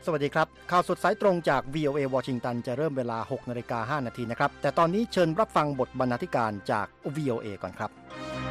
สวัสดีครับข่าวสดสายตรงจาก VOA วอชิงตันจะเริ่มเวลา 6:05 น.นะครับแต่ตอนนี้เชิญรับฟังบทบรรณาธิการจาก VOA ก่อนครับ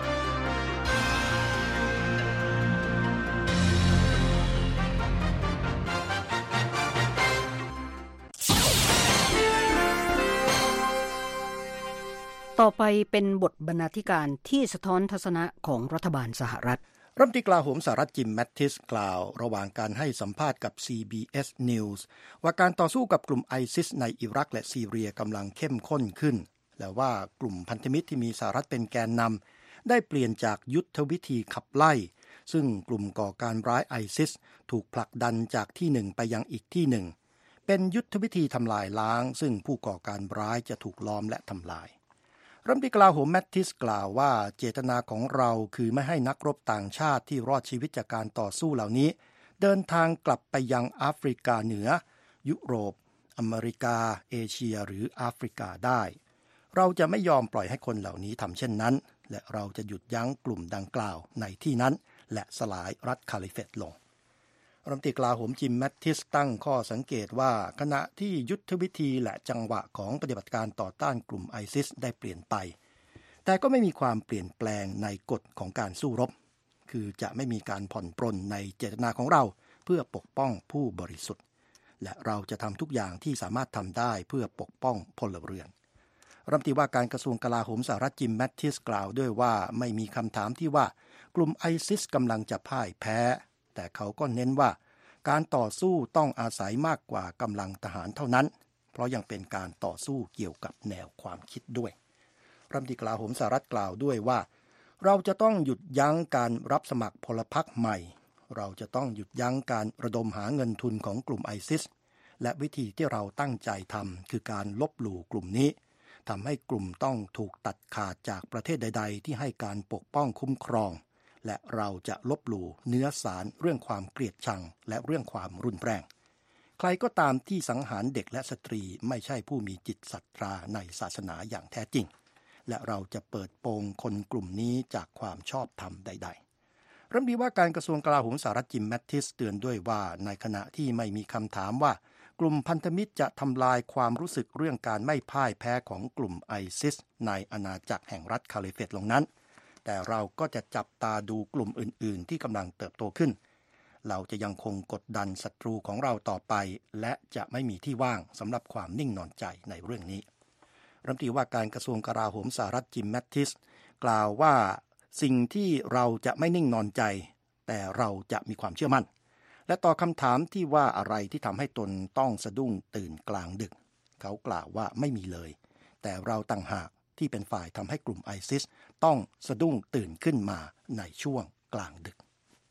ต่อไปเป็นบทบรรณาธิการที่สะท้อนทัศนะของรัฐบาลสหรัฐรัฐมนตรีกลาโหมสหรัฐจิมแมตติสกล่าวระหว่างการให้สัมภาษณ์กับ CBS News ว่าการต่อสู้กับกลุ่มไอซิสในอิรักและซีเรียกำลังเข้มข้นขึ้นและว่ากลุ่มพันธมิตรที่มีสหรัฐเป็นแกนนำได้เปลี่ยนจากยุทธวิธีขับไล่ซึ่งกลุ่มก่อการร้ายไอซิสถูกผลักดันจากที่หนึ่งไปยังอีกที่หนึ่งเป็นยุทธวิธีทำลายล้างซึ่งผู้ก่อการร้ายจะถูกล้อมและทำลายรัฐมนตรีกลาโหมแมตติสกล่าวว่าเจตนาของเราคือไม่ให้นักรบต่างชาติที่รอดชีวิตจากการต่อสู้เหล่านี้เดินทางกลับไปยังแอฟริกาเหนือยุโรปอเมริกาเอเชียหรือแอฟริกาได้เราจะไม่ยอมปล่อยให้คนเหล่านี้ทำเช่นนั้นและเราจะหยุดยั้งกลุ่มดังกล่าวในที่นั้นและสลายรัฐคาลิเฟตลงรัฐมนตรีกลาโหมจิมแมตติสตั้งข้อสังเกตว่าขณะที่ยุทธวิธีและจังหวะของปฏิบัติการต่อต้านกลุ่มไอซิสได้เปลี่ยนไปแต่ก็ไม่มีความเปลี่ยนแปลงในกฎของการสู้รบคือจะไม่มีการผ่อนปรนในเจตนาของเราเพื่อปกป้องผู้บริสุทธิ์และเราจะทำทุกอย่างที่สามารถทำได้เพื่อปกป้องพลเรือนรัฐมนตรีว่าการกระทรวงกลาโหมสหรัฐจิมแมตติสกล่าวด้วยว่าไม่มีคำถามที่ว่ากลุ่มไอซิสกำลังจะพ่ายแพ้แต่เขาก็เน้นว่าการต่อสู้ต้องอาศัยมากกว่ากำลังทหารเท่านั้นเพราะยังเป็นการต่อสู้เกี่ยวกับแนวความคิดด้วยรัฐมนตรีกลาโหมสหรัฐกล่าวด้วยว่าเราจะต้องหยุดยั้งการรับสมัครพลพรรคใหม่เราจะต้องหยุดยั้งการระดมหาเงินทุนของกลุ่มไอซิสและวิธีที่เราตั้งใจทำคือการลบหลู่กลุ่มนี้ทำให้กลุ่มต้องถูกตัดขาดจากประเทศใดๆที่ให้การปกป้องคุ้มครองและเราจะลบหลู่เนื้อสารเรื่องความเกลียดชังและเรื่องความรุนแรงใครก็ตามที่สังหารเด็กและสตรีไม่ใช่ผู้มีจิตศรัทธาในศาสนาอย่างแท้จริงและเราจะเปิดโปงคนกลุ่มนี้จากความชอบธรรมใดๆรัฐมนตรีว่าการกระทรวงกลาโหมสหรัฐจิมแมตติสเตือนด้วยว่าในขณะที่ไม่มีคำถามว่ากลุ่มพันธมิตรจะทำลายความรู้สึกเรื่องการไม่พ่ายแพ้ของกลุ่มไอซิสในอาณาจักรแห่งรัฐคาลิเฟตลงนั้นแต่เราก็จะจับตาดูกลุ่มอื่นๆที่กำลังเติบโตขึ้นเราจะยังคงกดดันศัตรูของเราต่อไปและจะไม่มีที่ว่างสำหรับความนิ่งนอนใจในเรื่องนี้รัฐมนตรีว่าการกระทรวงกลาโหมสหรัฐจิมแมตติสกล่าวว่าสิ่งที่เราจะไม่นิ่งนอนใจแต่เราจะมีความเชื่อมั่นและต่อคำถามที่ว่าอะไรที่ทำให้ตนต้องสะดุ้งตื่นกลางดึกเขากล่าวว่าไม่มีเลยแต่เราต่างหากที่เป็นฝ่ายทำให้กลุ่มไอซิสต้องสะดุ้งตื่นขึ้นมาในช่วงกลางดึก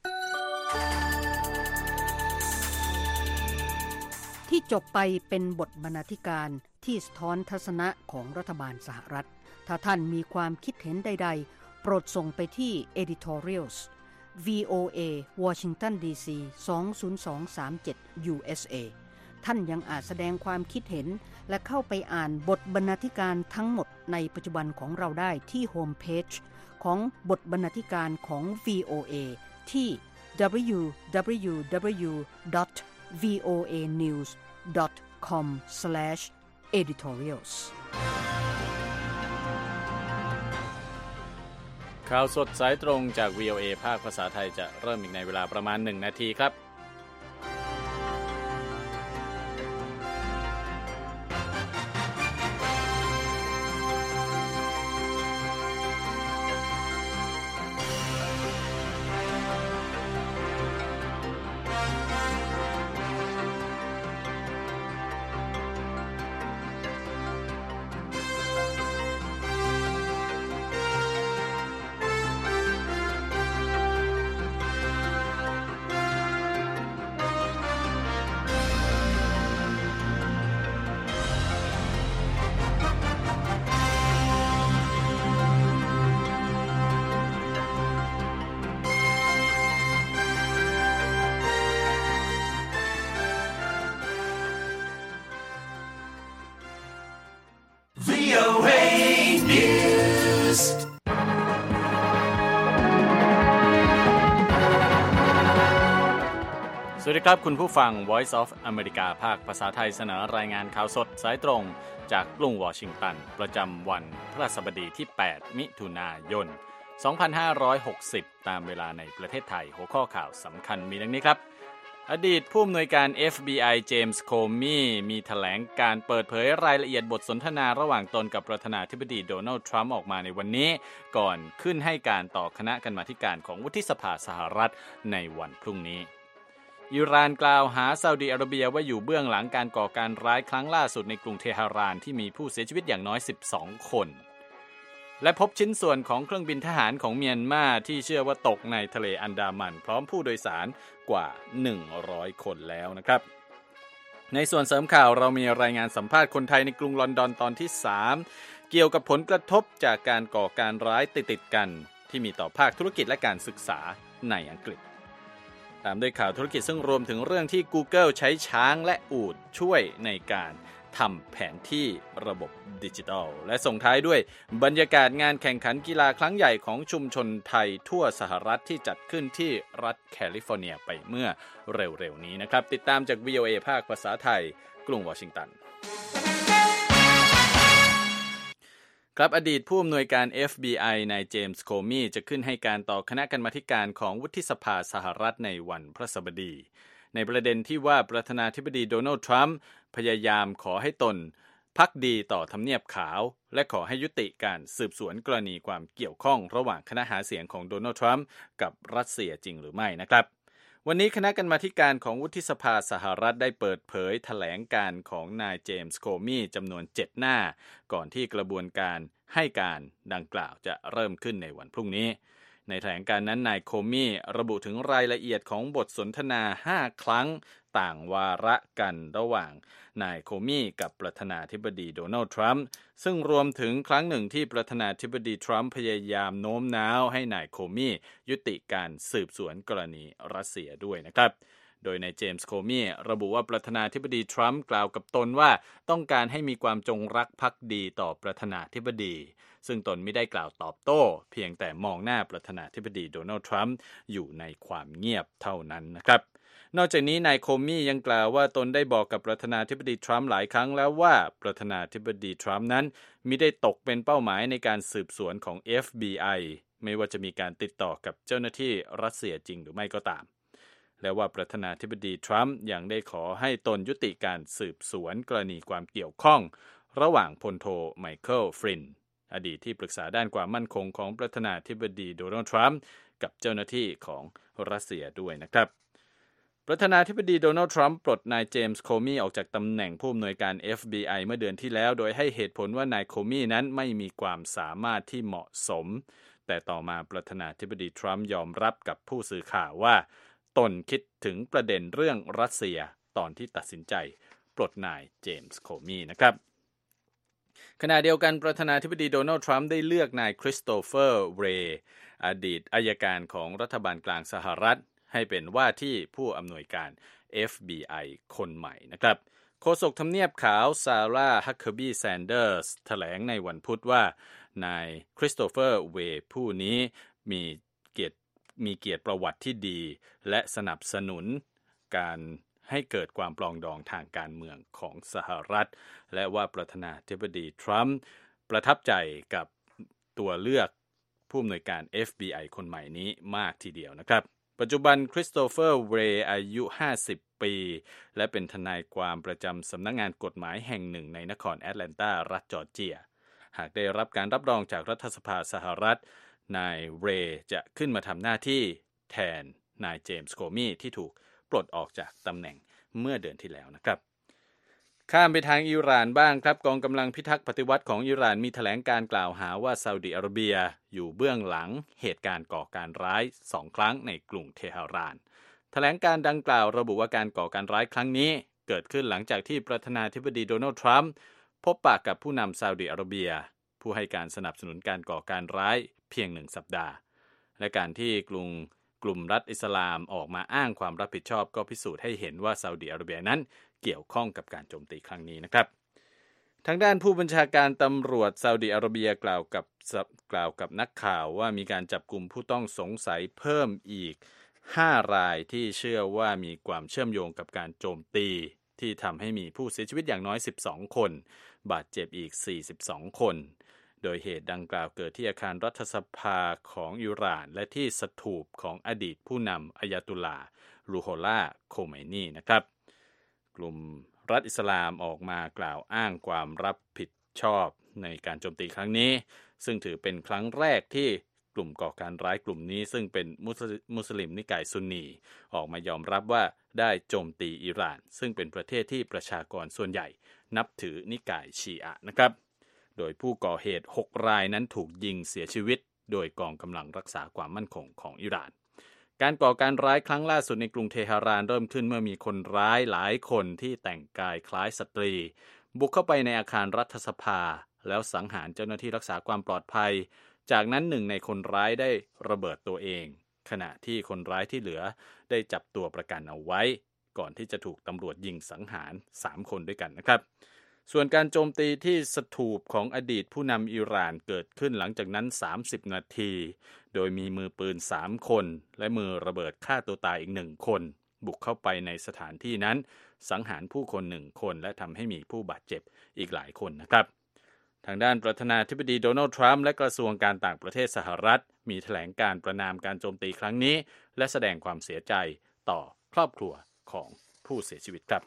ที่จบไปเป็นบทบรรณาธิการที่สะท้อนทัศนะของรัฐบาลสหรัฐถ้าท่านมีความคิดเห็นใดๆโปรดส่งไปที่ editorials VOA Washington DC 20237 USA ท่านยังอาจแสดงความคิดเห็นและเข้าไปอ่านบทบรรณาธิการทั้งหมดในปัจจุบันของเราได้ที่โฮมเพจของบทบรรณาธิการของ VOA ที่ www.voanews.com/editorials ข่าวสดสายตรงจาก VOA ภาคภาษาไทยจะเริ่มอีกในเวลาประมาณ1 นาทีครับสสวัสดีครับคุณผู้ฟัง Voice of America ภาคภาษาไทยเสนอรายงานข่าวสดสายตรงจากกรุงวอชิงตันประจำวันพฤหัสบดีที่ 8 มิถุนายน 2560 ตามเวลาในประเทศไทยหัวข้อข่าวสำคัญมีดังนี้ครับอดีตผู้อำนวยการ FBI เจมส์โคมี่มีแถลงการเปิดเผยรายละเอียดบทสนทนาระหว่างตนกับประธานาธิบดีโดนัลด์ทรัมป์ออกมาในวันนี้ก่อนขึ้นให้การต่อคณะกรรมาธิการของวุฒิสภาสหรัฐในวันพรุ่งนี้อิหร่านกล่าวหาซาอุดิอาระเบียว่าอยู่เบื้องหลังการก่อการร้ายครั้งล่าสุดในกรุงเทหะรานที่มีผู้เสียชีวิตอย่างน้อย12คนและพบชิ้นส่วนของเครื่องบินทหารของเมียนมาที่เชื่อว่าตกในทะเลอันดามันพร้อมผู้โดยสารกว่า100คนแล้วนะครับในส่วนเสริมข่าวเรามีรายงานสัมภาษณ์คนไทยในกรุงลอนดอนตอนที่3เกี่ยวกับผลกระทบจากการก่อการร้ายติดๆกันที่มีต่อภาคธุรกิจและการศึกษาในอังกฤษตามด้วยข่าวธุรกิจซึ่งรวมถึงเรื่องที่ Google ใช้ช้างและอูฐช่วยในการทำแผนที่ระบบดิจิทัลและส่งท้ายด้วยบรรยากาศงานแข่งขันกีฬาครั้งใหญ่ของชุมชนไทยทั่วสหรัฐที่จัดขึ้นที่รัฐแคลิฟอร์เนียไปเมื่อเร็วๆนี้นะครับติดตามจาก VOA ภาคภาษาไทยกรุงวอชิงตันครับอดีตผู้อำนวยการ FBI นายเจมส์โคมี่จะขึ้นให้การต่อคณะกรรมาธิการของวุฒิสภาสหรัฐในวันพฤหัสบดีในประเด็นที่ว่าประธานาธิบดีโดนัลด์ทรัมป์พยายามขอให้ตนภักดีต่อทำเนียบขาวและขอให้ยุติการสืบสวนกรณีความเกี่ยวข้องระหว่างคณะหาเสียงของโดนัลด์ทรัมป์กับรัสเซียจริงหรือไม่นะครับวันนี้คณะกรรมาธิการของวุฒิสภาสหรัฐได้เปิดเผยแถลงการของนายเจมส์โคมี่จำนวน7หน้าก่อนที่กระบวนการให้การดังกล่าวจะเริ่มขึ้นในวันพรุ่งนี้ในแถลงการนั้นนายโคมี่ระบุถึงรายละเอียดของบทสนทนา5ครั้งต่างวาระกันระหว่างนายโคมี่กับประธานาธิบดีโดนัลด์ทรัมป์ซึ่งรวมถึงครั้งหนึ่งที่ประธานาธิบดีทรัมป์พยายามโน้มน้าวให้นายโคมี่ยุติการสืบสวนกรณีรัสเซียด้วยนะครับโดยนายเจมส์โคมี่ระบุว่าประธานาธิบดีทรัมป์กล่าวกับตนว่าต้องการให้มีความจงรักภักดีต่อประธานาธิบดีซึ่งตนไม่ได้กล่าวตอบโต้เพียงแต่มองหน้าประธานาธิบดีโดนัลด์ทรัมป์อยู่ในความเงียบเท่านั้นนะครับนอกจากนี้นายโคมี่ยังกล่าวว่าตนได้บอกกับประธานาธิบดีทรัมป์หลายครั้งแล้วว่าประธานาธิบดีทรัมป์นั้นมิได้ตกเป็นเป้าหมายในการสืบสวนของ FBI ไม่ว่าจะมีการติดต่อกับเจ้าหน้าที่รัสเซียจริงหรือไม่ก็ตามและว่าประธานาธิบดีทรัมป์ยังได้ขอให้ตนยุติการสืบสวนกรณีความเกี่ยวข้องระหว่างพลโทไมเคิลฟรินอดีตที่ปรึกษาด้านความมั่นคงของประธานาธิบดีโดนัลด์ทรัมป์กับเจ้าหน้าที่ของรัสเซียด้วยนะครับประธานาธิบดีโดนัลด์ทรัมป์ปลดนายเจมส์โคมี่ออกจากตำแหน่งผู้อำนวยการ FBI เมื่อเดือนที่แล้วโดยให้เหตุผลว่านายโคมี่นั้นไม่มีความสามารถที่เหมาะสมแต่ต่อมาประธานาธิบดีทรัมป์ยอมรับกับผู้สื่อข่าวว่าตนคิดถึงประเด็นเรื่องรัสเซียตอนที่ตัดสินใจปลดนายเจมส์โคมี่นะครับขณะเดียวกันประธานาธิบดีโดนัลด์ทรัมป์ได้เลือกนายคริสโตเฟอร์เรย์อดีตอัยการของรัฐบาลกลางสหรัฐให้เป็นว่าที่ผู้อำนวยการ FBI คนใหม่นะครับโฆษกทำเนียบขาวซาร่าฮักเคอร์บี้แซนเดอร์สแถลงในวันพุธว่านายคริสโตเฟอร์เวย์ผู้นี้มีเกียรติประวัติที่ดีและสนับสนุนการให้เกิดความปลองดองทางการเมืองของสหรัฐและว่าประธานาธิบดีทรัมป์ประทับใจกับตัวเลือกผู้อำนวยการ FBI คนใหม่นี้มากทีเดียวนะครับปัจจุบันคริสโตเฟอร์เรย์อายุ50ปีและเป็นทนายความประจำสำนักงานกฎหมายแห่งหนึ่งในนครแอตแลนตารัฐจอร์เจียหากได้รับการรับรองจากรัฐสภาสหรัฐนายเรย์จะขึ้นมาทำหน้าที่แทนนายเจมส์โคมี่ที่ถูกปลดออกจากตำแหน่งเมื่อเดือนที่แล้วนะครับข้ามไปทางอิหร่านบ้างครับกองกำลังพิทักษ์ปฏิวัติของอิหร่านมีแถลงการกล่าวหาว่าซาอุดิอาระเบียอยู่เบื้องหลังเหตุการณ์ก่อการร้าย2ครั้งในกรุงเทหะรานแถลงการดังกล่าวระบุว่าการก่อการร้ายครั้งนี้เกิดขึ้นหลังจากที่ประธานาธิบดีโดนัลด์ทรัมป์พบปะกับผู้นำซาอุดิอาระเบียผู้ให้การสนับสนุนการก่อการร้ายเพียง1สัปดาห์และการที่กลุ่มรัฐอิสลามออกมาอ้างความรับผิดชอบก็พิสูจน์ให้เห็นว่าซาอุดิอาระเบียนั้นเกี่ยวข้องกับการโจมตีครั้งนี้นะครับทางด้านผู้บัญชาการตำรวจซาอุดิอาระเบียกล่าวกับนักข่าวว่ามีการจับกุมผู้ต้องสงสัยเพิ่มอีก 5 รายที่เชื่อว่ามีความเชื่อมโยงกับการโจมตีที่ทำให้มีผู้เสียชีวิตอย่างน้อย12 คนบาดเจ็บอีก42 คนโดยเหตุดังกล่าวเกิดที่อาคารรัฐสภาของอิหร่านและที่สถูปของอดีตผู้นำอายาตุลลาห์รูโฮลลาห์โคเมนีนะครับกลุ่มรัฐอิสลามออกมากล่าวอ้างความรับผิดชอบในการโจมตีครั้งนี้ซึ่งถือเป็นครั้งแรกที่กลุ่มก่อการร้ายกลุ่มนี้ซึ่งเป็นมุสลิมนิกายซุนนีออกมายอมรับว่าได้โจมตีอิหร่านซึ่งเป็นประเทศที่ประชากรส่วนใหญ่นับถือนิกายชีอะห์นะครับโดยผู้ก่อเหตุ6 รายนั้นถูกยิงเสียชีวิตโดยกองกำลังรักษาความมั่นคงของอิหร่านการก่อการร้ายครั้งล่าสุดในกรุงเทหะรานเริ่มขึ้นเมื่อมีคนร้ายหลายคนที่แต่งกายคล้ายสตรีบุกเข้าไปในอาคารรัฐสภาแล้วสังหารเจ้าหน้าที่รักษาความปลอดภัยจากนั้นหนึ่งในคนร้ายได้ระเบิดตัวเองขณะที่คนร้ายที่เหลือได้จับตัวประกันเอาไว้ก่อนที่จะถูกตำรวจยิงสังหาร3 คนด้วยกันนะครับส่วนการโจมตีที่สถูปของอดีตผู้นำอิหร่านเกิดขึ้นหลังจากนั้น30 นาทีโดยมีมือปืน3 คนและมือระเบิดฆ่าตัวตายอีก1 คนบุกเข้าไปในสถานที่นั้นสังหารผู้คน1 คนและทำให้มีผู้บาดเจ็บอีกหลายคนนะครับทางด้านประธานาธิบดีโดนัลด์ทรัมป์และกระทรวงการต่างประเทศสหรัฐมีแถลงการประณามการโจมตีครั้งนี้และแสดงความเสียใจต่อครอบครัวของผู้เสียชีวิตครับ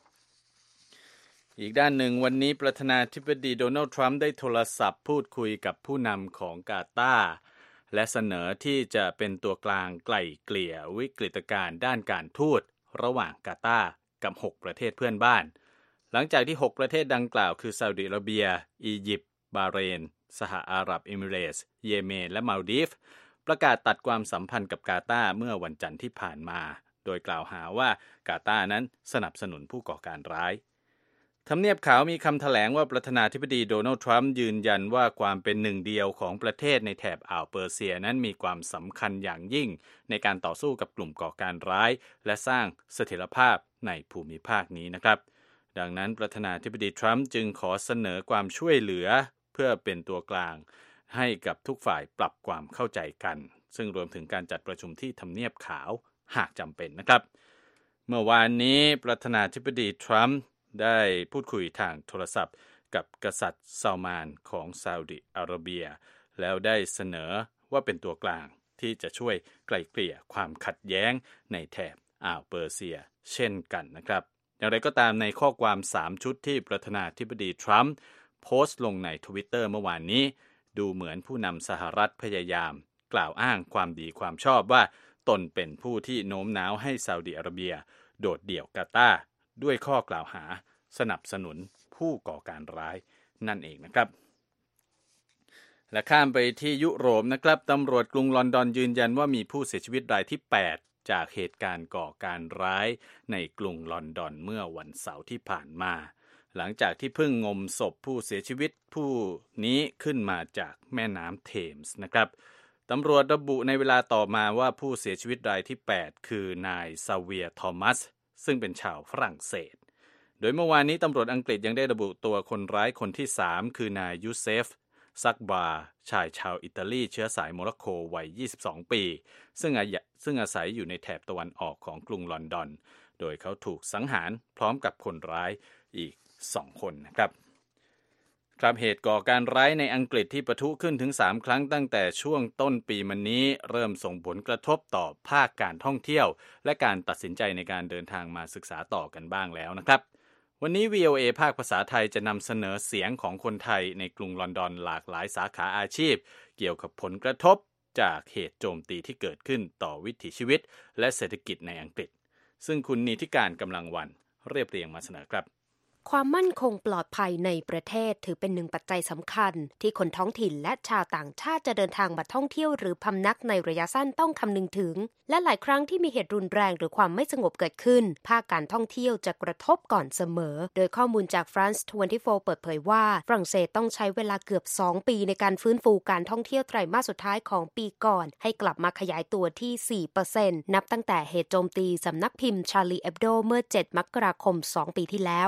อีกด้านหนึ่งวันนี้ประธานาธิบดีโดนัลด์ทรัมป์ได้โทรศัพท์พูดคุยกับผู้นำของกาตาร์และเสนอที่จะเป็นตัวกลางไกล่เกลี่ยวิกฤตการณ์ด้านการทูตระหว่างกาตาร์กับ6 ประเทศเพื่อนบ้านหลังจากที่6 ประเทศดังกล่าวคือซาอุดิอาระเบียอียิปต์บาห์เรนสหอาหรับเอมิเรตส์เยเมนและมาลดีฟประกาศตัดความสัมพันธ์กับกาตาร์เมื่อวันจันทร์ที่ผ่านมาโดยกล่าวหาว่ากาตาร์นั้นสนับสนุนผู้ก่อการร้ายทำเนียบขาวมีคำแถลงว่าประธานาธิบดีโดนัลด์ทรัมป์ยืนยันว่าความเป็นหนึ่งเดียวของประเทศในแถบอ่าวเปอร์เซียนั้นมีความสำคัญอย่างยิ่งในการต่อสู้กับกลุ่มก่อการร้ายและสร้างเสถียรภาพในภูมิภาคนี้นะครับดังนั้นประธานาธิบดีทรัมป์จึงขอเสนอความช่วยเหลือเพื่อเป็นตัวกลางให้กับทุกฝ่ายปรับความเข้าใจกันซึ่งรวมถึงการจัดประชุมที่ทำเนียบขาวหากจำเป็นนะครับเมื่อวานนี้ประธานาธิบดีทรัมป์ได้พูดคุยทางโทรศัพท์กับกษัตริย์ซาลมานของซาอุดิอาระเบียแล้วได้เสนอว่าเป็นตัวกลางที่จะช่วยไกล่เกลี่ยความขัดแย้งในแถบอ่าวเปอร์เซียเช่นกันนะครับอย่างไรก็ตามในข้อความ3 ชุดที่ประธานาธิบดีทรัมป์โพสต์ลงใน Twitter เมื่อวานนี้ดูเหมือนผู้นำสหรัฐพยายามกล่าวอ้างความดีความชอบว่าตนเป็นผู้ที่โน้มน้าวให้ซาอุดิอาระเบียโดดเดี่ยวกาตาร์ด้วยข้อกล่าวหาสนับสนุนผู้ก่อการร้ายนั่นเองนะครับและข้ามไปที่ยุโรปนะครับตำรวจกรุงลอนดอนยืนยันว่ามีผู้เสียชีวิตรายที่8จากเหตุการณ์ก่อการร้ายในกรุงลอนดอนเมื่อวันเสาร์ที่ผ่านมาหลังจากที่เพิ่งงมศพผู้เสียชีวิตผู้นี้ขึ้นมาจากแม่น้ำเทมส์นะครับตำรวจระบุในเวลาต่อมาว่าผู้เสียชีวิตรายที่8คือนายซาเวียร์ทอมัสซึ่งเป็นชาวฝรั่งเศสโดยเมื่อวานนี้ตำรวจอังกฤษยังได้ระบุตัวคนร้ายคนที่3คือนายยูเซฟซักบาชายชาวอิตาลีเชื้อสายโมร็อกโกวัย22 ปีซึ่งอาศัยอยู่ในแถบตะวันออกของกรุงลอนดอนโดยเขาถูกสังหารพร้อมกับคนร้ายอีก2 คนนะครับครับเหตุก่อการร้ายในอังกฤษที่ปะทุขึ้นถึง3 ครั้งตั้งแต่ช่วงต้นปีมานี้เริ่มส่งผลกระทบต่อภาคการท่องเที่ยวและการตัดสินใจในการเดินทางมาศึกษาต่อกันบ้างแล้วนะครับวันนี้ VOA ภาคภาษาไทยจะนำเสนอเสียงของคนไทยในกรุงลอนดอนหลากหลายสาขาอาชีพเกี่ยวกับผลกระทบจากเหตุโจมตีที่เกิดขึ้นต่อวิถีชีวิตและเศรษฐกิจในอังกฤษซึ่งคุณนิติการกำลังวันเรียบเรียงมาเสนอครับความมั่นคงปลอดภัยในประเทศถือเป็นหนึ่งปัจจัยสำคัญที่คนท้องถิ่นและชาวต่างชาติจะเดินทางมาท่องเที่ยวหรือพำนักในระยะสั้นต้องคำนึงถึงและหลายครั้งที่มีเหตุรุนแรงหรือความไม่สงบเกิดขึ้นภาคการท่องเที่ยวจะกระทบก่อนเสมอโดยข้อมูลจาก France 24 เปิดเผยว่าฝรั่งเศสต้องใช้เวลาเกือบ2 ปีในการฟื้นฟูการท่องเที่ยวไตรมาสสุดท้ายของปีก่อนให้กลับมาขยายตัวที่ 4% นับตั้งแต่เหตุโจมตีสำนักพิมพ์ Charlie Hebdo เมื่อ 7 มกราคม 2 ปีที่แล้วตามมา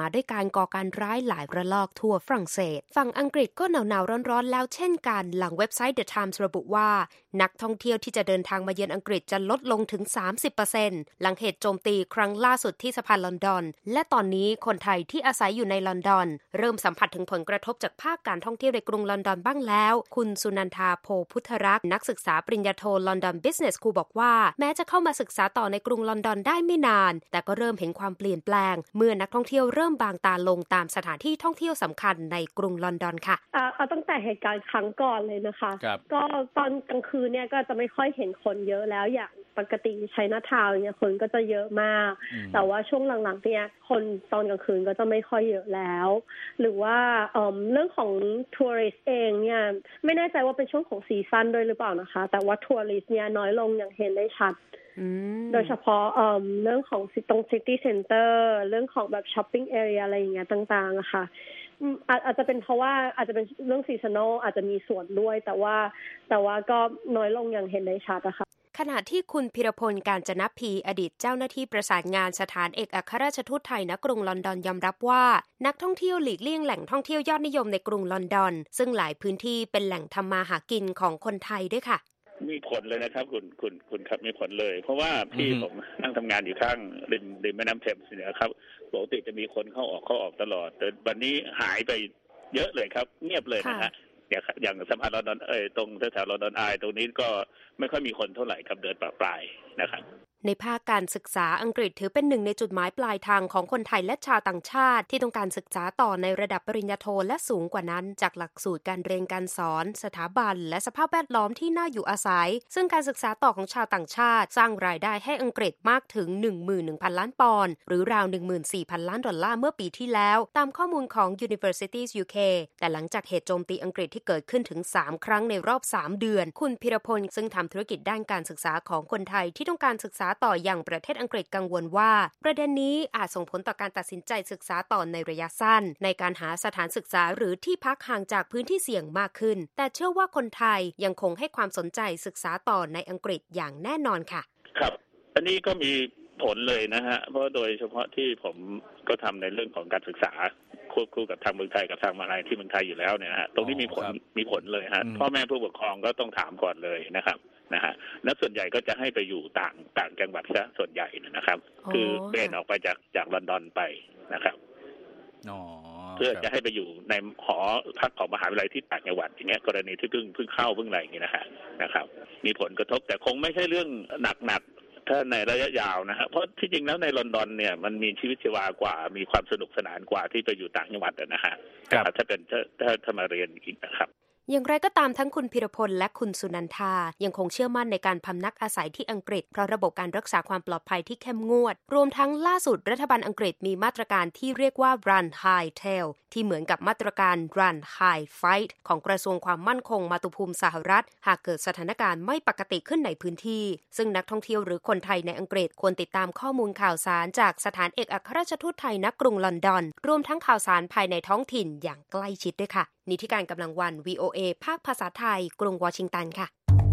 มาด้วยการก่อการร้ายหลายระลอกทั่วฝรั่งเศสฝั่งอังกฤษก็หนาวๆร้อนๆแล้วเช่นกันหลังเว็บไซต์ The Times ระบุว่านักท่องเที่ยวที่จะเดินทางมาเยือนอังกฤษจะลดลงถึง 30% หลังเหตุโจมตีครั้งล่าสุดที่สะพานลอนดอนและตอนนี้คนไทยที่อาศัยอยู่ในลอนดอนเริ่มสัมผัสถึงผลกระทบจากภาคการท่องเที่ยวในกรุงลอนดอนบ้างแล้วคุณสุนันทาโพพุทธรักษ์นักศึกษาปริญญาโท London Business School บอกว่าแม้จะเข้ามาศึกษาต่อในกรุงลอนดอนได้ไม่นานแต่ก็เริ่มเห็นความเปลี่ยนแปลงเมื่อนักท่องเที่ยวเริ่มบางตาลงตามสถานที่ท่องเที่ยวสำคัญในกรุงลอนดอนค่ะเอาตั้งแต่เหตุการณ์ครั้งก่อนเลยนะคะก็ตอนกลางคืนเนี่ยก็จะไม่ค่อยเห็นคนเยอะแล้วอย่างปกติไชน่าทาวน์เนี่ยคนก็จะเยอะมากแต่ว่าช่วงหลังๆเนี่ยคนตอนกลางคืนก็จะไม่ค่อยเยอะแล้วหรือว่าเรื่องของทัวริสต์เองเนี่ยไม่แน่ใจว่าเป็นช่วงของซีซั่นด้วยหรือเปล่านะคะแต่ว่าทัวริสต์เนี่ยน้อยลงอย่างเห็นได้ชัดโดยเฉพาะเรื่องของตรงซิตี้เซ็นเตอร์เรื่องของแบบช้อปปิ้งแอเรียอะไรอย่างเงี้ยต่างๆอะค่ะอาจจะเป็นเพราะว่าอาจจะเป็นเรื่องซีซันนอลอาจจะมีส่วนด้วยแต่ว่าก็น้อยลงอย่างเห็นได้ชัดอะค่ะขณะที่คุณพิรพล กาญจนพีอดีตเจ้าหน้าที่ประสานงานสถานเอกอัครราชทูตไทยณกรุงลอนดอนยอมรับว่านักท่องเที่ยวหลีกเลี่ยงแหล่งท่องเที่ยวยอดนิยมในกรุงลอนดอนซึ่งหลายพื้นที่เป็นแหล่งทำมาหากินของคนไทยด้วยค่ะมีผลเลยนะครับคุณครับมีผลเลยเพราะว่าพี่ผมนั่งทำงานอยู่ข้างริมแม่น้ำเทมส์เนี่ยครับปกติจะมีคนเข้าออกตลอดแต่วันนี้หายไปเยอะเลยครับเงียบเลยนะฮะอย่างสะพานลอนดอนตรงแถวลอนดอนอายตรงนี้ก็ไม่ค่อยมีคนเท่าไหร่ครับเดินปลายนะครับในภาคการศึกษาอังกฤษถือเป็นหนึ่งในจุดหมายปลายทางของคนไทยและชาวต่างชาติที่ต้องการศึกษาต่อในระดับปริญญาโทและสูงกว่านั้นจากหลักสูตรการเรียนการสอนสถาบันและสภาพแวดล้อมที่น่าอยู่อาศัยซึ่งการศึกษาต่อของชาวต่างชาติสร้างรายได้ให้อังกฤษมากถึง 11,000 ล้านปอนด์หรือราว 14,000 ล้านดอลลาร์เมื่อปีที่แล้วตามข้อมูลของ Universities UK แต่หลังจากเหตุโจมตีอังกฤษที่เกิดขึ้นถึง3ครั้งในรอบ3เดือนคุณพิรพลซึ่งทำธุรกิจด้านการศึกษาของคนไทยที่ต้องการศึกษาต่ออย่างประเทศอังกฤษกังวลว่าประเด็นนี้อาจส่งผลต่อการตัดสินใจศึกษาต่อในระยะสั้นในการหาสถานศึกษาหรือที่พักห่างจากพื้นที่เสี่ยงมากขึ้นแต่เชื่อว่าคนไทยยังคงให้ความสนใจศึกษาต่อในอังกฤษอย่างแน่นอนค่ะครับอันนี้ก็มีผลเลยนะฮะเพราะโดยเฉพาะที่ผมก็ทำในเรื่องของการศึกษาควบคู่กับทางเมืองไทยกับทางมหาวิทยาลัยที่เมืองไทยอยู่แล้วเนี่ยฮะตรงนี้มีผลเลยฮะพ่อแม่ผู้ปกครองก็ต้องถามก่อนเลยนะครับนะฮะและส่วนใหญ่ก็จะให้ไปอยู่ต่างจังหวัดซะส่วนใหญ่นะครับคือเบนออกไปจากลอนดอนไปนะครับเพื่อจะให้ไปอยู่ในหอพักของมหาวิทยาลัยที่ต่างจังหวัดอย่างเงี้ยกรณีที่เพิ่งเข้าเพิ่งอะไรอย่างเงี้ยนะครับมีผลกระทบแต่คงไม่ใช่เรื่องหนักถ้าในระยะยาวนะฮะเพราะที่จริงแล้วในลอนดอนเนี่ยมันมีชีวิตชีวากว่ามีความสนุกสนานกว่าที่ไปอยู่ต่างจังหวัดนะฮะถ้ามาเรียนอีกนะครับอย่างไรก็ตามทั้งคุณพิรพลและคุณสุนันทายังคงเชื่อมั่นในการพำนักอาศัยที่อังกฤษเพราะระบบการรักษาความปลอดภัยที่เข้มงวดรวมทั้งล่าสุดรัฐบาลอังกฤษมีมาตรการที่เรียกว่า Run High Tail ที่เหมือนกับมาตรการ Run High Fight ของกระทรวงความมั่นคงมาตุภูมิสหรัฐหากเกิดสถานการณ์ไม่ปกติขึ้นในพื้นที่ซึ่งนักท่องเที่ยวหรือคนไทยในอังกฤษควรติดตามข้อมูลข่าวสารจากสถานเอกอัครราชทูตไทยณกรุงลอนดอนรวมทั้งข่าวสารภายในท้องถิ่นอย่างใกล้ชิดด้วยค่ะนิติการกำลังวัน VOA ภาคภาษาไทยกรุงวอชิงตันค่ะ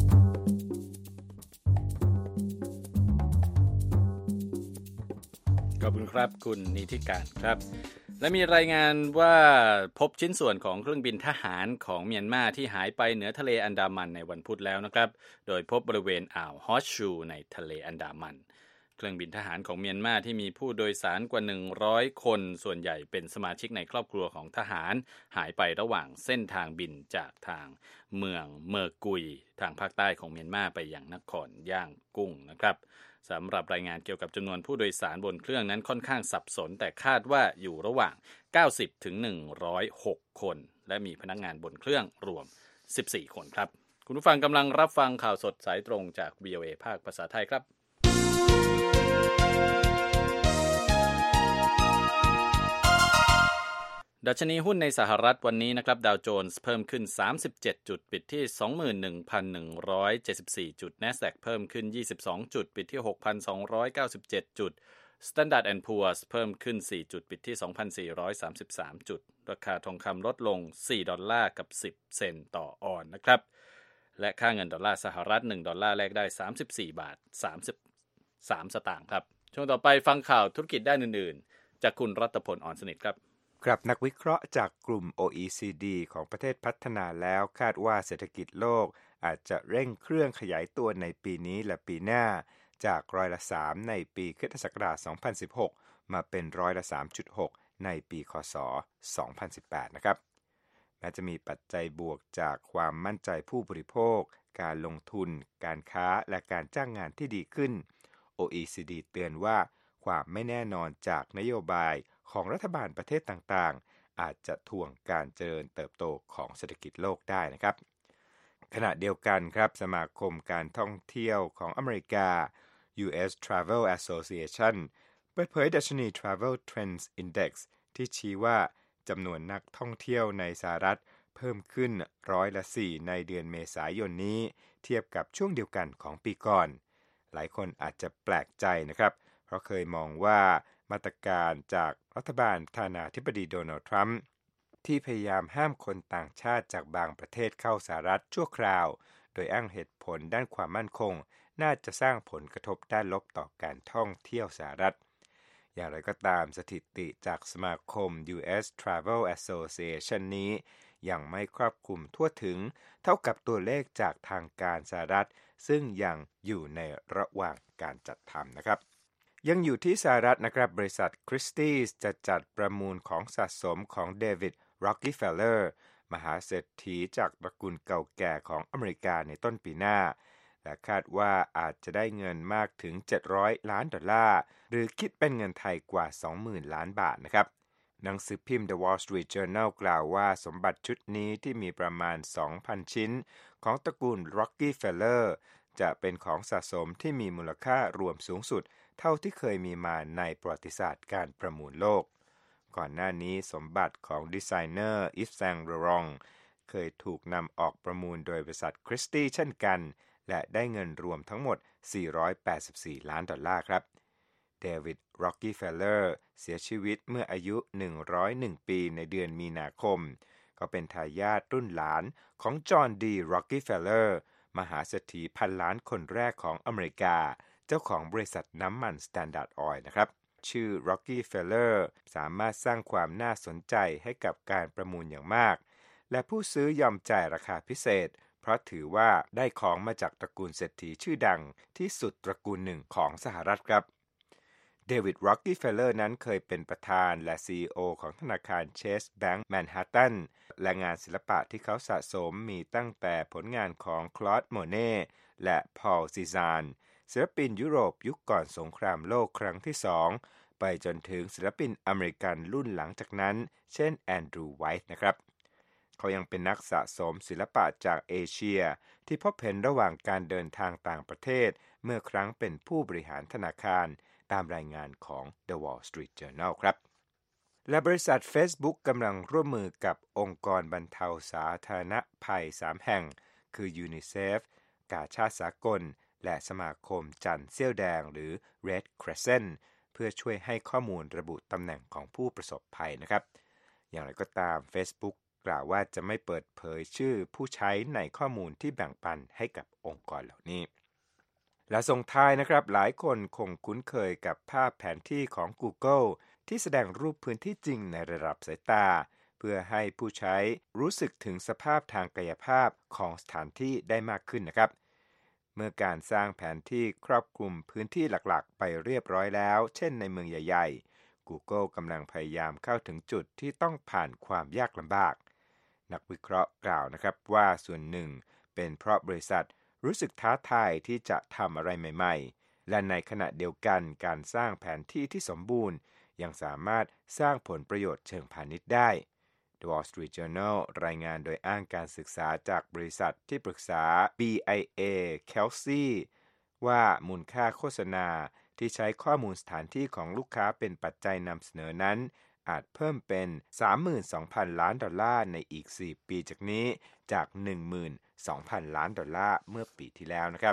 ขอบคุณครับคุณนิติการครับและมีรายงานว่าพบชิ้นส่วนของเครื่องบินทหารของเมียนมาที่หายไปเหนือทะเลอันดามันในวันพุธแล้วนะครับโดยพบบริเวณอ่าวฮอชชูในทะเลอันดามันเครื่องบินทหารของเมียนมาที่มีผู้โดยสารกว่า100คนส่วนใหญ่เป็นสมาชิกในครอบครัวของทหารหายไประหว่างเส้นทางบินจากทางเมืองเมอร์กุยทางภาคใต้ของเมียนมาไปยังนครย่างกุ้งนะครับสำหรับรายงานเกี่ยวกับจำนวนผู้โดยสารบนเครื่องนั้นค่อนข้างสับสนแต่คาดว่าอยู่ระหว่าง90ถึง106คนและมีพนักงานบนเครื่องรวม14คนครับคุณผู้ฟังกำลังรับฟังข่าวสดสายตรงจาก VOA ภาคภาษาไทยครับดัชนีหุ้นในสหรัฐวันนี้นะครับดาวโจนส์เพิ่มขึ้น37จุดปิดที่ 21,174 จุด NASDAQ เพิ่มขึ้น22จุดปิดที่ 6,297 จุด Standard & Poor's เพิ่มขึ้น4จุดปิดที่ 2,433 จุดราคาทองคำลดลง$4กับ10เซนต์ต่อออนซ์นะครับและค่าเงินดอลลาร์สหรัฐ$1แลกได้34.33 สตางค์ครับช่วงต่อไปฟังข่าวธุรกิจด้านอื่นๆจากคุณรัตพล อ่อนสนิทครับครับนักวิเคราะห์จากกลุ่ม OECD ของประเทศพัฒนาแล้วคาดว่าเศรษฐกิจโลกอาจจะเร่งเครื่องขยายตัวในปีนี้และปีหน้าจาก3%ในปีค.ศ. 2016 มาเป็น3.6% ในปีค.ศ. 2018 นะครับแม้จะมีปัจจัยบวกจากความมั่นใจผู้บริโภคการลงทุนการค้าและการจ้างงานที่ดีขึ้น OECD เตือนว่าความไม่แน่นอนจากนโยบายของรัฐบาลประเทศต่างๆอาจจะถ่วงการเจริญเติบโตของเศรษฐกิจโลกได้นะครับขณะเดียวกันครับสมาคมการท่องเที่ยวของอเมริกา US Travel Association เปิดเผยดัชนี Travel Trends Index ที่ชี้ว่าจำนวนนักท่องเที่ยวในสหรัฐเพิ่มขึ้น4%ในเดือนเมษายนนี้เทียบกับช่วงเดียวกันของปีก่อนหลายคนอาจจะแปลกใจนะครับเพราะเคยมองว่ามาตรการจากรัฐบาลประธานาธิบดีโดนัลด์ทรัมป์ที่พยายามห้ามคนต่างชาติจากบางประเทศเข้าสหรัฐชั่วคราวโดยอ้างเหตุผลด้านความมั่นคงน่าจะสร้างผลกระทบด้านลบต่อการท่องเที่ยวสหรัฐอย่างไรก็ตามสถิติจากสมาคม US Travel Association นี้ยังไม่ครอบคลุมทั่วถึงเท่ากับตัวเลขจากทางการสหรัฐซึ่งยังอยู่ในระหว่างการจัดทำนะครับยังอยู่ที่สหรัฐนะครับบริษัทคริสตี้จะจัดประมูลของสะสมของเดวิดร็อกกี้เฟลเลอร์มหาเศรษฐีจากตระกูลเก่าแก่ของอเมริกาในต้นปีหน้าและคาดว่าอาจจะได้เงินมากถึง$700 ล้านหรือคิดเป็นเงินไทยกว่า 20,000 ล้านบาทนะครับหนังสือพิมพ์ The Wall Street Journal กล่าวว่าสมบัติชุดนี้ที่มีประมาณ 2,000 ชิ้นของตระกูลร็อกกี้เฟลเลอร์จะเป็นของสะสมที่มีมูลค่ารวมสูงสุดเท่าที่เคยมีมาในประวัติศาสตร์การประมูลโลกก่อนหน้านี้สมบัติของดีไซเนอร์อิฟแซงโรรองเคยถูกนำออกประมูลโดยบริษัทคริสตี้เช่นกันและได้เงินรวมทั้งหมด$484 ล้านครับเดวิดร็อกกี้เฟลเลอร์เสียชีวิตเมื่ออายุ101ปีในเดือนมีนาคมก็เป็นทายาทรุ่นหลานของจอห์นดีร็อกกี้เฟลเลอร์มหาเศรษฐีพันล้านคนแรกของอเมริกาเจ้าของบริษัทน้ำมัน Standard Oil นะครับชื่อ Rockefeller สามารถสร้างความน่าสนใจให้กับการประมูลอย่างมากและผู้ซื้อยอมจ่ายราคาพิเศษเพราะถือว่าได้ของมาจากตระกูลเศรษฐีชื่อดังที่สุดตระกูลหนึ่งของสหรัฐครับเดวิด Rockefeller นั้นเคยเป็นประธานและ CEO ของธนาคาร Chase Bank Manhattan และงานศิลปะที่เขาสะสมมีตั้งแต่ผลงานของ Claude Monet และ Paul Cézanneศิลปินยุโรปยุคก่อนสงครามโลกครั้งที่2ไปจนถึงศิลปินอเมริกันรุ่นหลังจากนั้นเช่นแอนดรูว์ไวท์นะครับเขายังเป็นนักสะสมศิลปะจากเอเชียที่พบเห็นระหว่างการเดินทางต่างประเทศเมื่อครั้งเป็นผู้บริหารธนาคารตามรายงานของ The Wall Street Journal ครับและบริษัท Facebook กำลังร่วมมือกับองค์กรบรรเทาสาธารณภัย3แห่งคือยูนิเซฟกาชาดสากลและสมาคมจันทร์เสี้ยวแดงหรือ Red Crescent เพื่อช่วยให้ข้อมูลระบุตำแหน่งของผู้ประสบภัยนะครับอย่างไรก็ตาม Facebook กล่าวว่าจะไม่เปิดเผยชื่อผู้ใช้ในข้อมูลที่แบ่งปันให้กับองค์กรเหล่านี้และส่งท้ายนะครับหลายคนคงคุ้นเคยกับภาพแผนที่ของ Google ที่แสดงรูปพื้นที่จริงในระดับสายตาเพื่อให้ผู้ใช้รู้สึกถึงสภาพทางกายภาพของสถานที่ได้มากขึ้นนะครับเมื่อการสร้างแผนที่ครอบคลุมพื้นที่หลักๆไปเรียบร้อยแล้วเช่นในเมืองใหญ่ๆ Google กำลังพยายามเข้าถึงจุดที่ต้องผ่านความยากลำบากนักวิเคราะห์กล่าวนะครับว่าส่วนหนึ่งเป็นเพราะบริษัทรู้สึกท้าทายที่จะทำอะไรใหม่ๆและในขณะเดียวกันการสร้างแผนที่ที่สมบูรณ์ยังสามารถสร้างผลประโยชน์เชิงพาณิชย์ได้ The Wall Street Journal รายงานโดยอ้างการศึกษาจากบริษัทที่ปรึกษา BIA Kelsey ว่ามูลค่าโฆษณาที่ใช้ข้อมูลสถานที่ของลูกค้าเป็นปัจจัยนำเสนอนั้นอาจเพิ่มเป็น $32,000 ล้านในอีก4ปีจากนี้จาก 12,000 ล้านดอลลาร์เมื่อปีที่แล้วนะครับ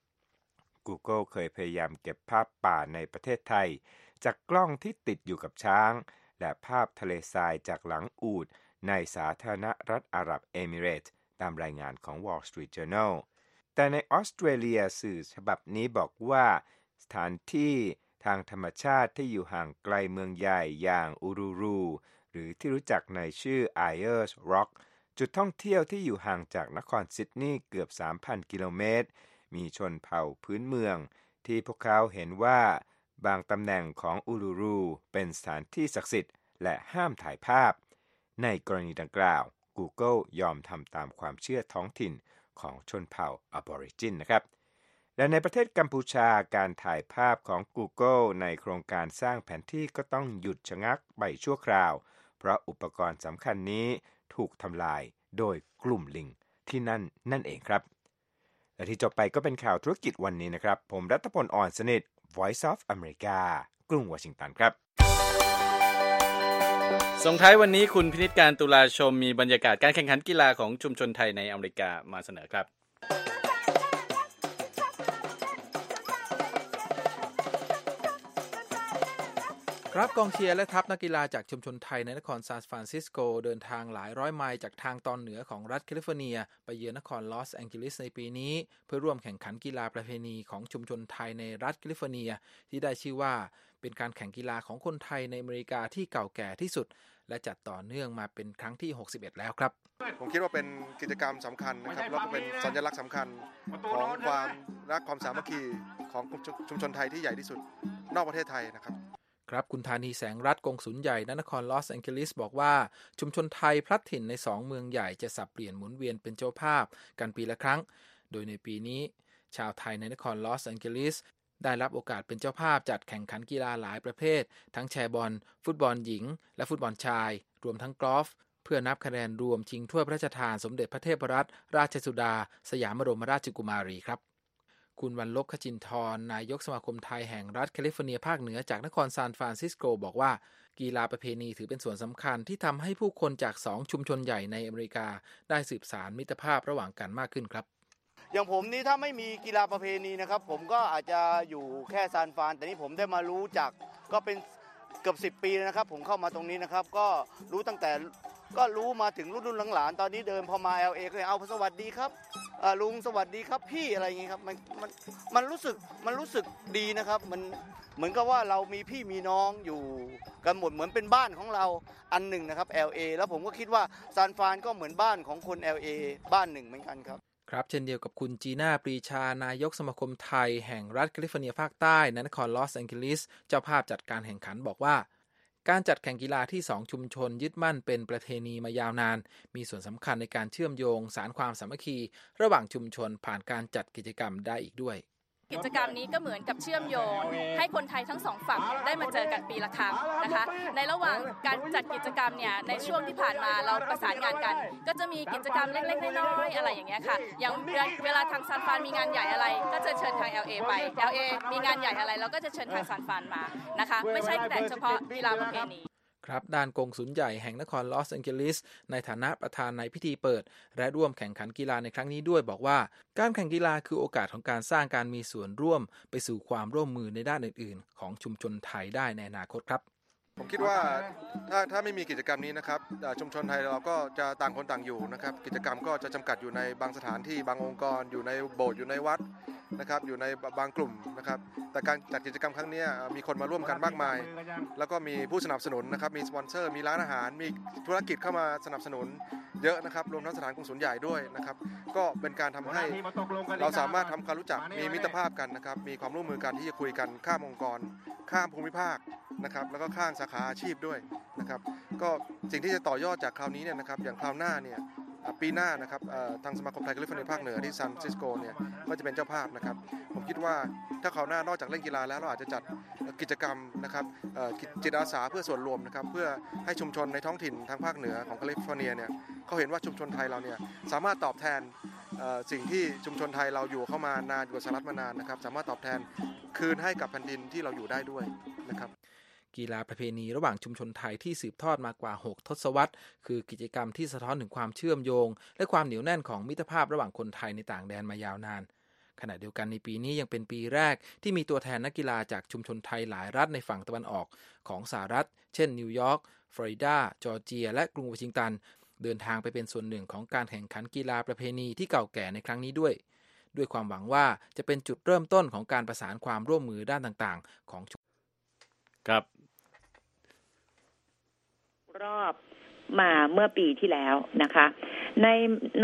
Google เคยพยายามเก็บภาพป่าในประเทศไทยจากกล้องที่ติดอยู่กับช้างและภาพทะเลทรายจากหลังอูฐในสาธารณรัฐอาหรับเอมิเรตส์ตามรายงานของ Wall Street Journal แต่ในออสเตรเลียสื่อฉบับนี้บอกว่าสถานที่ทางธรรมชาติที่อยู่ห่างไกลเมืองใหญ่อย่างอูรูรูหรือที่รู้จักในชื่อ Ayers Rock จุดท่องเที่ยวที่อยู่ห่างจากนครซิดนีย์เกือบ 3,000 กิโลเมตรมีชนเผ่าพื้นเมืองที่พวกเขาเห็นว่าบางตำแหน่งของอูรูรูเป็นสถานที่ศักดิ์สิทธิ์และห้ามถ่ายภาพในกรณีดังกล่าว Google ยอมทำตามความเชื่อท้องถิ่นของชนเผ่าออบอริจินนะครับและในประเทศกัมพูชาการถ่ายภาพของ Google ในโครงการสร้างแผนที่ก็ต้องหยุดชะงักไปชั่วคราวเพราะอุปกรณ์สำคัญนี้ถูกทำลายโดยกลุ่มลิงที่นั่นเองครับและที่จบไปก็เป็นข่าวธุรกิจวันนี้นะครับผมรัตพล อ่อนสนิท Voice of America กรุงวอชิงตันครับส่งท้ายวันนี้คุณพินิจการตุลาชมมีบรรยากาศการแข่งขันกีฬาของชุมชนไทยในอเมริกามาเสนอครับครับกองเชียร์และทัพนักกีฬาจากชุมชนไทยในนครซานฟรานซิสโกเดินทางหลายร้อยไมล์จากทางตอนเหนือของรัฐแคลิฟอร์เนียไปเยือนนครลอสแองเจลิสในปีนี้เพื่อร่วมแข่งขันกีฬาประเพณีของชุมชนไทยในรัฐแคลิฟอร์เนียที่ได้ชื่อว่าเป็นการแข่งกีฬาของคนไทยในอเมริกาที่เก่าแก่ที่สุดและจัดต่อเนื่องมาเป็นครั้งที่61แล้วครับผมคิดว่าเป็นกิจกรรมสำคัญนะครับแล้วก็เป็นสัญลักษณ์สำคัญของความรักความสามัคคีของชุมชนไทยที่ใหญ่ที่สุดนอกประเทศไทยนะครับครับคุณธานีแสงรัตน์กงสุลใหญ่ณนครลอสแองเจลิสบอกว่าชุมชนไทยพลัดถิ่นใน2เมืองใหญ่จะสับเปลี่ยนหมุนเวียนเป็นเจ้าภาพกันปีละครั้งโดยในปีนี้ชาวไทยในนครลอสแองเจลิสได้รับโอกาสเป็นเจ้าภาพจัดแข่งขันกีฬาหลายประเภททั้งแชร์บอลฟุตบอลหญิงและฟุตบอลชายรวมทั้งกอล์ฟเพื่อนับคะแนนรวมชิงถ้วยพระราชทานสมเด็จพระเทพรัตนราชสุดาสยามบรมราชกุมารีครับคุณวรรลบ ขจินทร์นายกสมาคมไทยแห่งรัฐแคลิฟอร์เนียภาคเหนือจากนครซานฟรานซิสโกบอกว่ากีฬาประเพณีถือเป็นส่วนสำคัญที่ทำให้ผู้คนจาก2ชุมชนใหญ่ในอเมริกาได้สืบสานมิตรภาพระหว่างกันมากขึ้นครับอย่างผมนี่ถ้าไม่มีกีฬาประเพณีนะครับผมก็อาจจะอยู่แค่ซานฟรานแต่นี่ผมได้มารู้จักก็เป็นเกือบ10 ปีแล้วนะครับผมเข้ามาตรงนี้นะครับก็รู้ตั้งแต่ก็รู้มาถึงรุ่นหลานๆตอนนี้เดินพอมา LA ก็เอาสวัสดีครับลุงสวัสดีครับพี่อะไรอย่างงี้ครับมันรู้สึกดีนะครับมันเหมือนกับว่าเรามีพี่มีน้องอยู่กันหมดเหมือนเป็นบ้านของเราอันหนึ่งนะครับ LA แล้วผมก็คิดว่าซานฟรานก็เหมือนบ้านของคน LA บ้านหนึ่งเหมือนกันครับครับเช่นเดียวกับคุณจีน่าปรีชานายกสมาคมไทยแห่งรัฐแคลิฟอร์เนียภาคใต้ในนครลอสแองเจลิสเจ้าภาพจัดการแข่งขันบอกว่าการจัดแข่งกีฬาที่2ชุมชนยึดมั่นเป็นประเพณีมายาวนานมีส่วนสำคัญในการเชื่อมโยงสานความสามัคคีระหว่างชุมชนผ่านการจัดกิจกรรมได้อีกด้วยกิจกรรมนี้ก็เหมือนกับเชื่อมโยงให้คนไทยทั้ง2ฝั่งได้มาเจอกันปีละครั้งนะคะในระหว่างการจัดกิจกรรมเนี่ยในช่วงที่ผ่านมาเราประสานงานกันก็จะมีกิจกรรมเล็กๆน้อยๆอะไรอย่างเงี้ยค่ะอย่างเวลาทางซานฟรานมีงานใหญ่อะไรก็จะเชิญทาง LA ไป LA มีงานใหญ่อะไรเราก็จะเชิญทางซานฟรานมานะคะไม่ใช่แต่เฉพาะกีฬาประเพณีครับด้านกงสุลใหญ่แห่งนครลอสแองเจลิสในฐานะประธานในพิธีเปิดและร่วมแข่งขันกีฬาในครั้งนี้ด้วยบอกว่าการแข่งกีฬาคือโอกาสของการสร้างการมีส่วนร่วมไปสู่ความร่วมมือในด้านอื่นๆของชุมชนไทยได้ในอนาคตครับผมคิดว่าถ้าไม่มีกิจกรรมนี้นะครับชุมชนไทยเราก็จะต่างคนต่างอยู่นะครับกิจกรรมก็จะจำกัดอยู่ในบางสถานที่บางองค์กรอยู่ในโบสถ์อยู่ในวัดนะครับอยู่ในบางกลุ่มนะครับแต่การจัดกิจกรรมครั้งนี้มีคนมาร่วมกันมากมายแล้วก็มีผู้สนับสนุนนะครับมีสปอนเซอร์มีร้านอาหารมีธุรกิจเข้ามาสนับสนุนเยอะนะครับรวมทั้งสถานกงสุลใหญ่ด้วยนะครับก็เป็นการทำให้เราสามารถทำความรู้จักมีมิตรภาพกันนะครับมีความร่วมมือกันที่จะคุยกันข้ามองค์กรข้ามภูมิภาคนะครับแล้วก็ข้ามสาขาอาชีพด้วยนะครับก็สิ่งที่จะต่อยอดจากคราวนี้เนี่ยนะครับอย่างคราวหน้าเนี่ยปีหน้านะครับทางสมาคมไทยแคลิฟอร์เนียภาคเหนือที่ซานฟรานซิสโกเนี่ยก็จะเป็นเจ้าภาพนะครับผมคิดว่าถ้าคราวหน้านอกจากเล่นกีฬาแล้วเราอาจจะจัดกิจกรรมนะครับจิตอาสาเพื่อส่วนรวมนะครับเพื่อให้ชุมชนในท้องถิ่นทางภาคเหนือของแคลิฟอร์เนียเนี่ยเขาเห็นว่าชุมชนไทยเราเนี่ยสามารถตอบแทนสิ่งที่ชุมชนไทยเราอยู่เข้ามานานอยู่กับสหรัฐมานานนะครับสามารถตอบแทนคืนให้กับแผ่นดินที่เราอยู่ได้ด้วยนะครับกีฬาประเพณีระหว่างชุมชนไทยที่สืบทอดมากว่า6ทศวรรษคือกิจกรรมที่สะท้อนถึงความเชื่อมโยงและความเหนียวแน่นของมิตรภาพระหว่างคนไทยในต่างแดนมายาวนานขณะเดียวกันในปีนี้ยังเป็นปีแรกที่มีตัวแทนนักกีฬาจากชุมชนไทยหลายรัฐในฝั่งตะวันออกของสหรัฐเช่นนิวยอร์กฟลอริดาจอร์เจียและกรุงวอชิงตันเดินทางไปเป็นส่วนหนึ่งของการแข่งขันกีฬาประเพณีที่เก่าแก่ในครั้งนี้ด้วยความหวังว่าจะเป็นจุดเริ่มต้นของการประสานความร่วมมือด้านต่างๆของครับรอบมาเมื่อปีที่แล้วนะคะใน